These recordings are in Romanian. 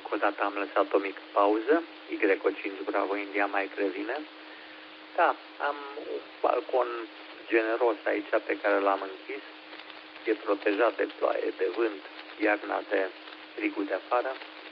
încă o dată am lăsat o mică pauză. Y5 Bravo India Mike revine. Da, am un balcon generos aici pe care l-am închis. E protejat de ploaie, de vânt, iarna de frigul de afară.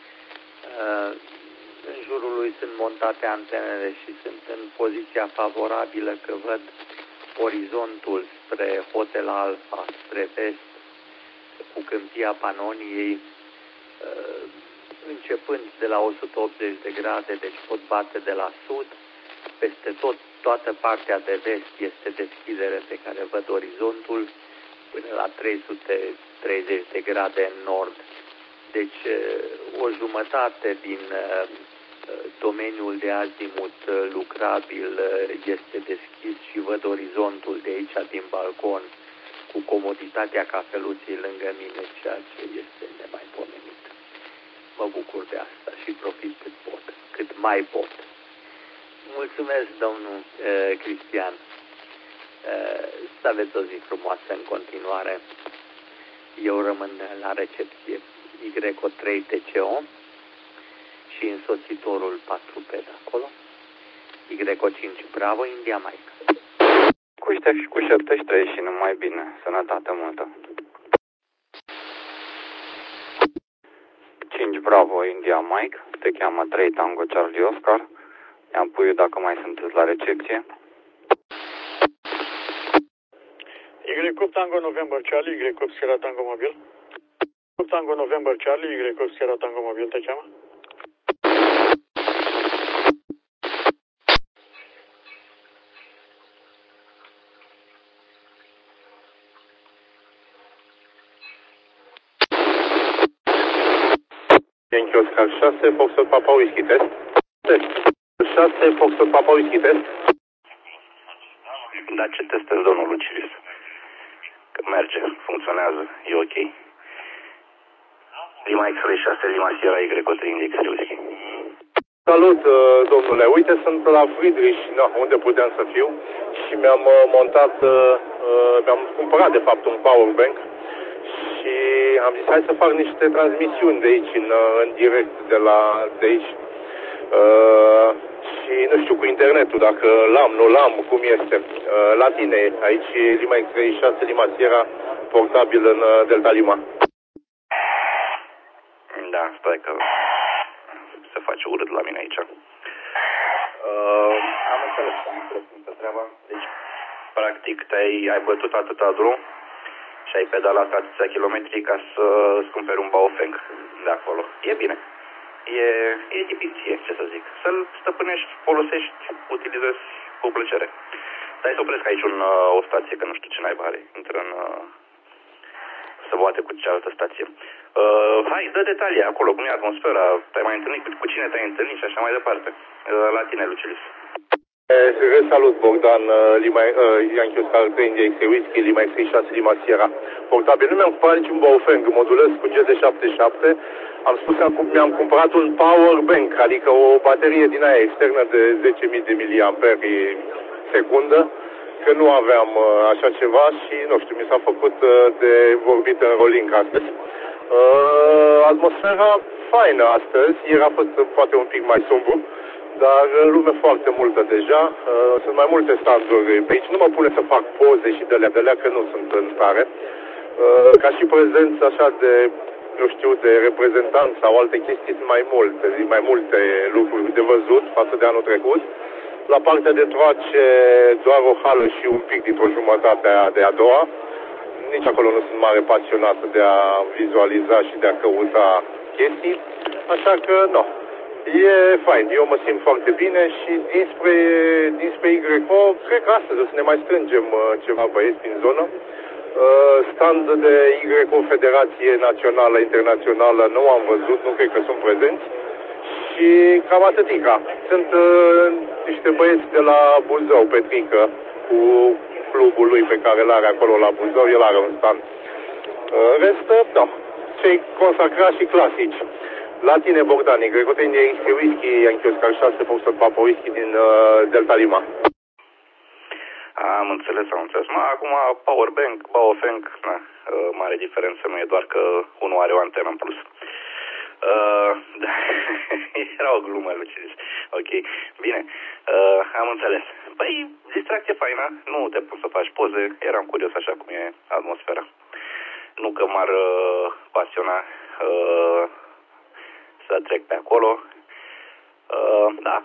În jurul lui sunt montate antenele și sunt în poziția favorabilă că văd orizontul spre Hotel Alfa, spre vest, cu câmpia Panoniei, începând de la 180 de grade, deci pot bate de la sud. Peste tot, toată partea de vest este deschidere pe care văd orizontul, până la 330 de grade în nord. Deci o jumătate din domeniul de azimut lucrabil este deschis și văd orizontul de aici din balcon cu comoditatea cafeluței lângă mine, ceea ce este nemaipomenit. Mă bucur de asta și profit cât mai pot. Mulțumesc, domnul Cristian. Să aveți o zi frumoasă în continuare. Eu rămân la recepție Y3 TCO și însoțitorul 4P de acolo. Y5 Bravo India Mike. Cu 73 și numai bine. Sănătate multă. 5 Bravo India Mike. Te cheamă 3 Tango Charlie Oscar. I-am pui dacă mai sunteți la recepție. Y8 Tango November Charlie, Y8 Sierra Tango Mobil. Y8 Tango November Charlie, Y8 Sierra Tango Mobil te cheamă? Yankee Oscar 6, Foxtrot Papa Whisky Test. 6, Foxtrot Papa Whisky Test. Dar ce testez, domnul Lucilis? Că merge, funcționează, e ok. Lima X-Ray 6, Lima Sierra Y3 X-Ray Whisky. Salut, domnule. Uite, sunt la Friedrich, unde puteam să fiu, și mi-am montat, mi-am cumpărat, de fapt, un powerbank și am zis, hai să fac niște transmisiuni de aici, în direct, de aici. Și nu știu, cu internetul, dacă l-am, nu l-am, cum este. La tine, aici, Lima X36, Lima Sierra, portabil în Delta Lima. Da, stai că se face urât la mine aici. Am înțeles treaba. Deci, practic, ai bătut atâta drum și ai pedalat atâția kilometri ca să-ți cumperi un Baofeng de acolo. E bine. E tipiție, ce să zic. Să-l stăpânești, folosești, utilizezi cu plăcere. Stai să opresc aici o stație, că nu știu ce naiba are. Intră în... să boate cu cealaltă stație. Hai, dă detalii acolo, cum e atmosfera, te-ai mai întâlnit, cu cine te-ai întâlnit și așa mai departe. La tine, Lucilis. Salut, Bogdan, Yankee Oscar 3 India X-Ray Whisky, Lima X36, Lima Sierra. Portabil, nu mi-am cumpărat niciun Baofeng, modulez cu GD77. Am spus că mi-am cumpărat un power bank, adică o baterie din aia externă de 10.000 de miliamperi secundă, că nu aveam așa ceva și, nu știu, mi s-a făcut de vorbit în rolling astăzi. Atmosfera faină astăzi, ieri a fost poate un pic mai sombru, dar lume foarte multă deja. Sunt mai multe standuri pe aici. Nu mă pune să fac poze și de alea, că nu sunt în stare. Ca și prezență așa de, nu știu, de reprezentanți sau alte chestii, sunt mai multe lucruri de văzut față de anul trecut. La partea de troace doar o hală și un pic dintr-o jumătate de a doua. Nici acolo nu sunt mare pasionat de a vizualiza și de a căuta chestii. Așa că, nu. E fain, eu mă simt foarte bine și dinspre YO, cred că astăzi o să ne mai strângem ceva băieți din zonă. Stand de YO Federație Națională, Internațională nu am văzut, nu cred că sunt prezenți. Și cam atâtica. Sunt niște băieți de la Buzău, Petrică, cu clubul lui pe care l-are acolo la Buzău, el are un stand. Restă, da, cei consacrați și clasici. La tine, Bogdan, Y3 India X-Ray Whisky, Yankee Oscar 6, Foxtrot Papa Whisky din Delta Lima. Am înțeles. Acum, powerbank, Baofeng, mare diferență, nu e doar că unul are o antenă în plus. Era o glumă, Lucis. Ok, bine, am înțeles. Păi, distracție faină, nu te pun să faci poze, eram curios așa cum e atmosfera. Nu că m-ar pasiona să trec pe acolo. Da.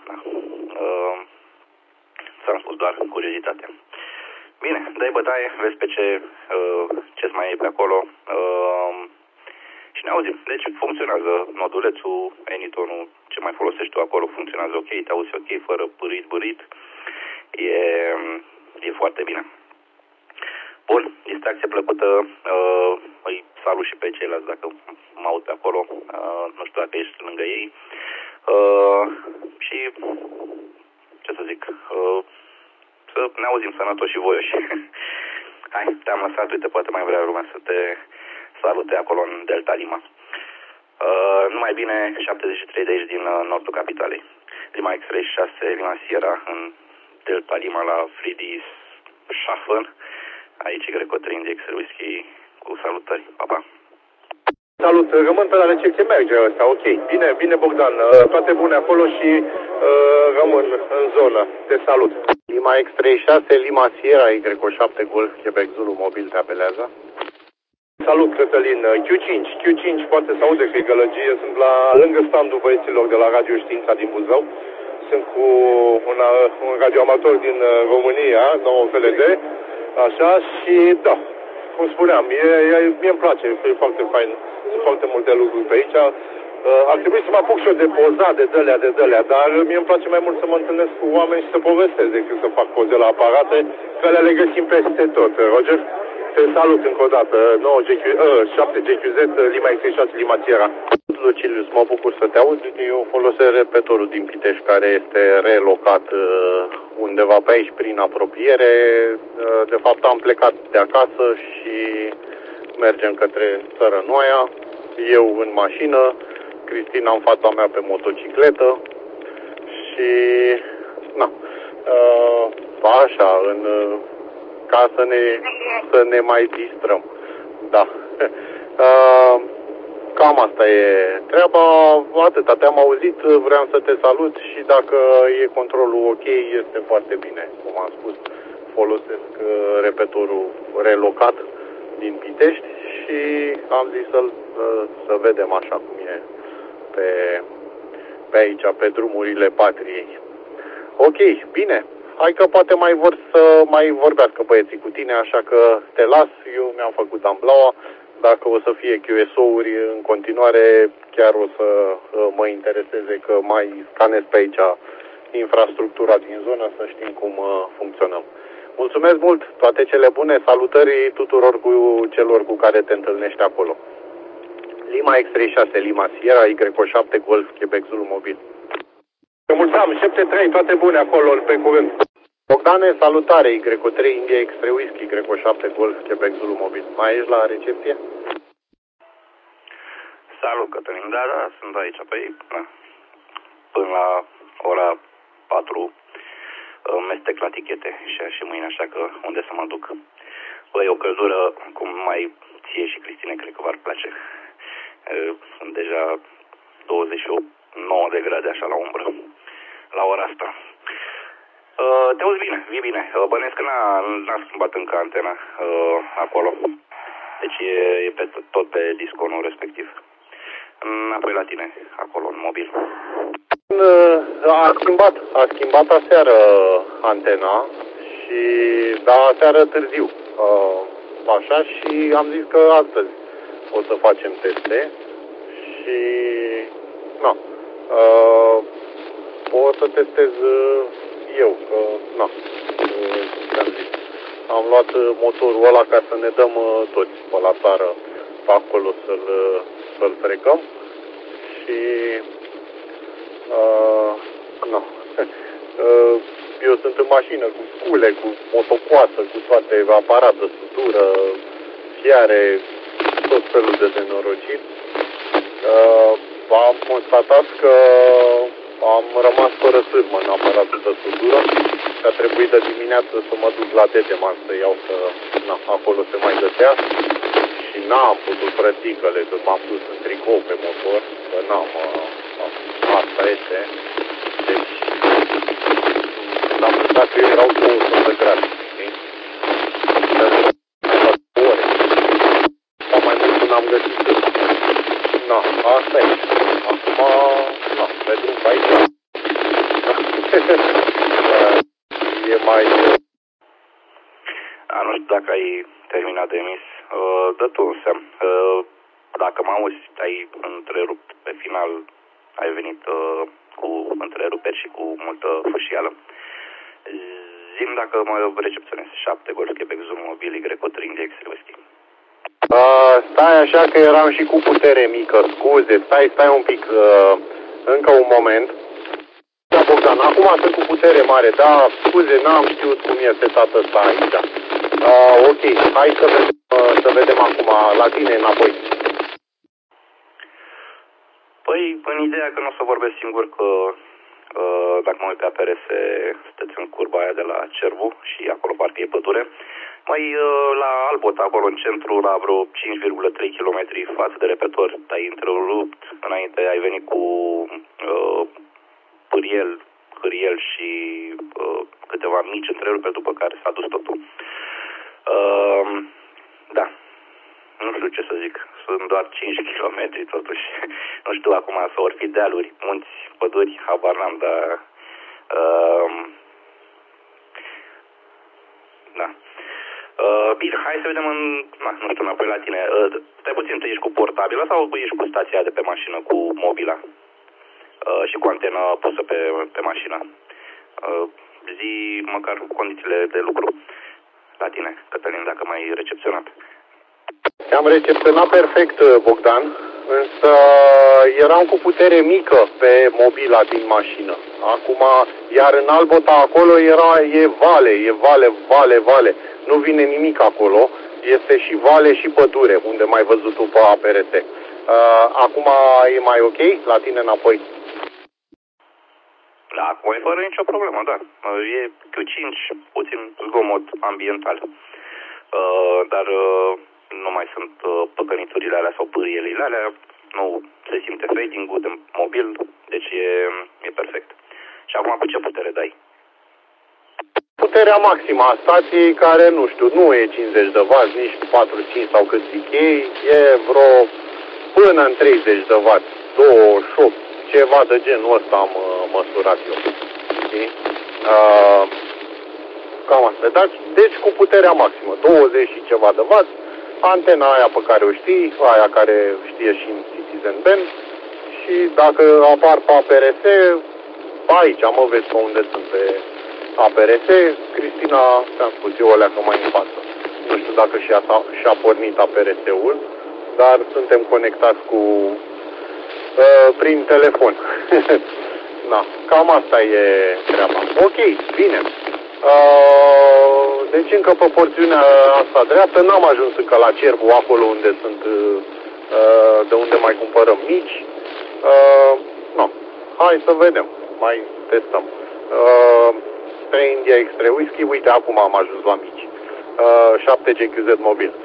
Ți-am spus doar curiozitate. Bine, dai bătaie, vezi pe ce-ți mai e pe acolo și ne auzim. Deci funcționează nodulețul, Anytone-ul, ce mai folosești tu acolo funcționează ok, te auzi ok, fără bârit. E foarte bine. Bun, distracție plăcută, îi salut și pe ceilalți dacă mă aud pe acolo, nu știu dacă ești lângă ei. Și, ce să zic, să ne auzim sănătoși și voioși. Hai, te-am lăsat, uite, poate mai vrea lumea să te salute acolo în Delta Lima. Numai bine, 73 de aici din nordul capitalei. Lima X-Ray 6, Lima Sierra, în Delta Lima la Friedrichshafen. Aici Greco 3 Index Whisky cu salutări. Pa, pa. Salut, rămân pe la recepție, merge ăsta, ok. Bine Bogdan, toate bune acolo și rămân în zonă. Te salut. Lima X36, Lima Sierra, Y7 Golf, Quebec Zulu, mobil te apelează. Salut, Cătălin. Q5, poate să aude că e gălăgie. Sunt lângă standul băieților de la Radio Știința din Buzău. Sunt cu un radioamator din România, 9 FLD, așa, și da, cum spuneam, mie îmi place, e foarte fain, sunt foarte multe lucruri pe aici. Ar trebui să mă apuc și eu de pozat de dălea, dar mie îmi place mai mult să mă întâlnesc cu oameni și să povestesc decât să fac poze la aparate, că le găsim peste tot. Roger, te salut încă o dată, 7GQZ, Lima X6, Lima Sierra. Lucilius, mă bucur să te aud. Eu folosesc repetorul din Pitești, care este relocat undeva pe aici, prin apropiere. De fapt, am plecat de acasă și mergem către Țărănoaia. Eu în mașină, Cristina în fața mea pe motocicletă și așa, ca să ne mai distrăm. Da. Cam asta e treaba, atâta. Te-am auzit, vreau să te salut și dacă e controlul ok, este foarte bine. Cum am spus, folosesc repetorul relocat din Pitești și am zis să vedem așa cum e pe aici, pe drumurile patriei. Ok, bine. Hai că poate mai vor să mai vorbească băieții cu tine, așa că te las, eu mi-am făcut amblaua. Dacă o să fie QSO-uri în continuare, chiar o să mă intereseze că mai scanez pe aici infrastructura din zonă, să știm cum funcționăm. Mulțumesc mult, toate cele bune, salutări tuturor celor cu care te întâlnești acolo. Lima X36, Lima Sierra, Y7 Golf, Quebec Zulu mobil. Mulțumim, 73, toate bune acolo, pe curând. Bogdane, salutare, Y3 India X3 Whisky, Y7 Golf, Quebec Zulu mobil. Mai ești la recepție? Salut, Cătălin, da, sunt aici, păi, da. Până la ora 4 mestec la tichete și mâine, așa că unde să mă duc. Băi, o căldură, cum mai ție și Cristine, cred că v-ar place. Sunt deja 29 de grade așa la umbră, la ora asta. Te auzi bine, vii bine. Bănesc că n-a schimbat încă antena acolo. Deci e tot pe disconul respectiv. Înapoi la tine, acolo, în mobil. A schimbat aseară antena și aseară târziu. Așa, și am zis că astăzi o să facem teste și o să testez eu, am luat motorul ăla ca să ne dăm toți pe la țară, pe acolo să-l trecăm și eu sunt în mașină cu scule, cu motocoasă, cu toate aparate, sutură, fiare, tot felul de nenorociri. Am constatat că am rămas fără sârmă în aparatul de sutură și a trebuit de dimineață să mă duc la Dedeman să iau acolo se mai găsea și n-am putut frăticăle, că m-am dus în tricou pe motor, că asta rece. Deci, am lăsat că erau 200 de grade. Știi? Ore. Sau mai mult n-am găsit. Na, asta e. Acum, na, pe drum pe aici. E mai... Nu știu dacă ai terminat de emis. Dă tu un semn. Dacă mă auzi, ai întrerupt pe final, ai venit cu întreruperi și cu multă fâșială. Zi-mi dacă mă recepționezi. 7 Golf Quebec Zoom Mobil Y-Cotr Index Whisky. Stai așa că eram și cu putere mică, scuze, stai un pic, încă un moment. Da, Bogdan, acum sunt cu putere mare, da, scuze, n-am știut cum e setat ăsta aici. Ok, hai să vedem acum la tine înapoi. Păi, în ideea că nu o să vorbesc singur, că dacă mă uit pe APRS, sunteți în curba aia de la Cervu și acolo parcă e pădure. Mai la Albot, acolo în centru, la vreo 5,3 km față de repetor, ai întrerupt, înainte ai venit cu hâriel și câteva mici întreruperi, după care s-a dus totul. Da, nu știu ce să zic, sunt doar 5 km totuși, nu știu acum să ori fi dealuri, munți, păduri, habar n-am, dar da. Bine, hai să vedem nu știu, înapoi la tine. Stai puțin, tu ești cu portabilă sau ești cu stația de pe mașină, cu mobila? Și cu antena pusă pe mașină. Zi măcar condițiile de lucru la tine, Cătălin, dacă m-ai recepționat. Am recepționat perfect, Bogdan, însă eram cu putere mică pe mobila din mașină. Acum, iar în Albota acolo e vale. Nu vine nimic acolo, este și vale și pădure, unde m-ai văzut tu pe APRS. Acum e mai ok? La tine înapoi? Da, acum e fără nicio problemă, da. E Q5, puțin zgomot ambiental. Dar nu mai sunt păcăniturile alea sau pârielile alea, nu se simte fading-ul de mobil, deci e perfect. Și acum cu ce putere dai? Puterea maximă a stației, care, nu știu, nu e 50 de W, nici 45 sau cât zic ei, e vreo până în 30 de W, 28, ceva de genul ăsta am măsurat eu. Știi? Cam asta. Deci cu puterea maximă, 20 și ceva de W, antena aia pe care o știi, aia care știe și în Citizen Band, și dacă apar pe APRS, aici mă vezi pe unde sunt pe APRS, Cristina, ți-am spus eu, o leacă mai în față. Nu știu dacă și-a pornit APRS-ul, dar suntem conectați prin telefon. Da, cam asta e treaba. Ok, bine. Deci încă pe porțiunea asta dreaptă n-am ajuns încă la Cervu, acolo unde sunt, de unde mai cumpărăm mici. No. Hai să vedem, mai testăm. 3 India X3 Whisky, uite, acum am ajuns la mici. 7 GQZ mobil.